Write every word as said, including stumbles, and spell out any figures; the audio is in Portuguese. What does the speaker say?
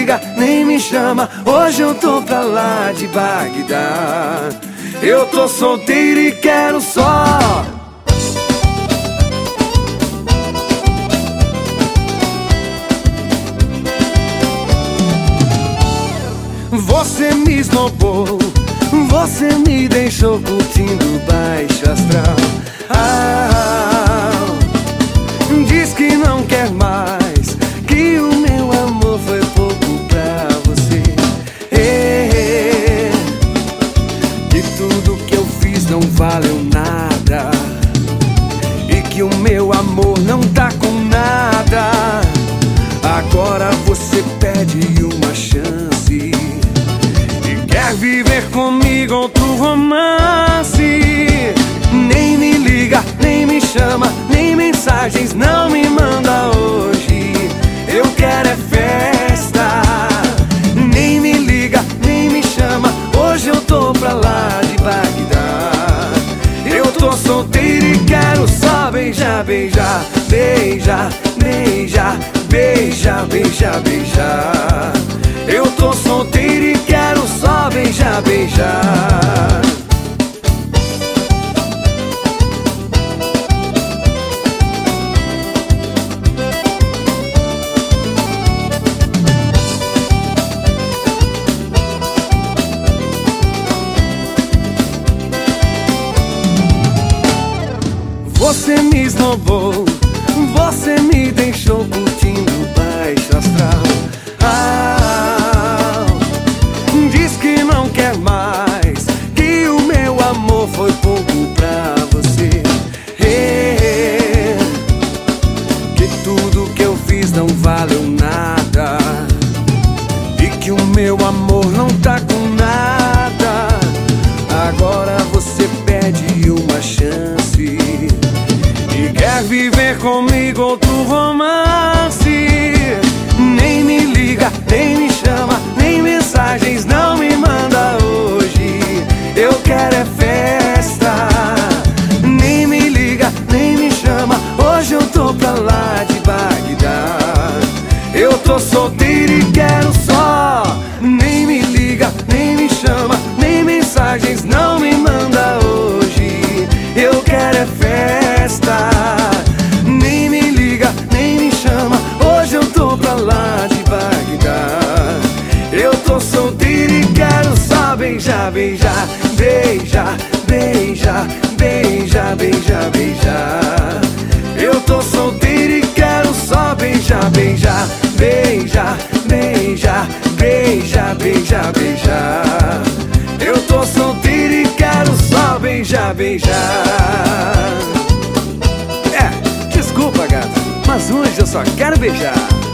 liga, nem me chama. Hoje eu tô pra lá de Bagdá. Eu tô solteiro e quero só você me esnobou, você me deixou curtindo baixo astral. Ah, diz que não quer mais, que o meu amor foi pouco pra você. É, que tudo que eu fiz não valeu nada, e que o meu amor não tá com nada. Agora você pede uma chance, quer viver comigo outro romance. Nem me liga, nem me chama, nem mensagens não me manda hoje. Eu quero é festa. Nem me liga, nem me chama, hoje eu tô pra lá de Bagdá. Eu tô solteiro e quero só beijar, beijar, beijar, beijar, beijar, beijar, beijar. Eu tô solteiro e quero só beijar, beijar. Você me esnobou, você me deixou curtindo baixo astral. Ah, diz que não quer mais, que o meu amor foi pouco pra você. É, que tudo que eu fiz não valeu nada, e que o meu amor não tá com nada. Agora você pede uma chance e quer viver comigo outro romance. Nem me liga, nem me chama, nem mensagens não me manda hoje. Eu quero é festa. Nem me liga, nem me chama, hoje eu tô pra lá de Bagdá. Eu tô solteiro e quero só. Nem me liga, nem me chama, nem mensagens não me manda hoje. Eu quero é festa. Nem me liga, nem me chama, hoje eu tô pra lá de Bagdá. Eu tô solteiro e quero só beijar, beijar, beijar, beijar, beijar, beijar, beijar. Eu tô solteiro e quero só beijar, beijar, beijar, beijar, beijar, beijar, beijar. Eu tô solteiro e quero só beijar, beijar. É, desculpa, gata, mas hoje eu só quero beijar.